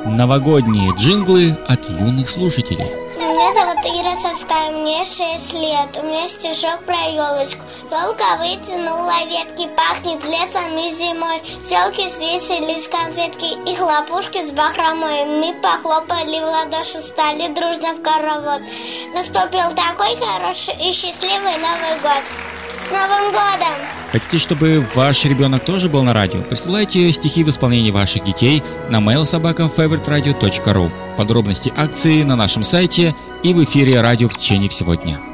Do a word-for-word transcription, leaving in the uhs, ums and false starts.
Новогодние джинглы от юных слушателей. Меня зовут Ира Совская, мне шесть лет. У меня стишок про елочку. Елка вытянула ветки, пахнет лесом и зимой. Селки свесились конфетки и хлопушки с бахромой. Мы похлопали в ладоши, стали дружно в хоровод. Наступил такой хороший и счастливый Новый год. С Новым годом! Хотите, чтобы ваш ребенок тоже был на радио? Присылайте стихи в исполнении ваших детей на mail собака фейворит радио точка ру. Подробности акции на нашем сайте и в эфире радио в течение всего дня.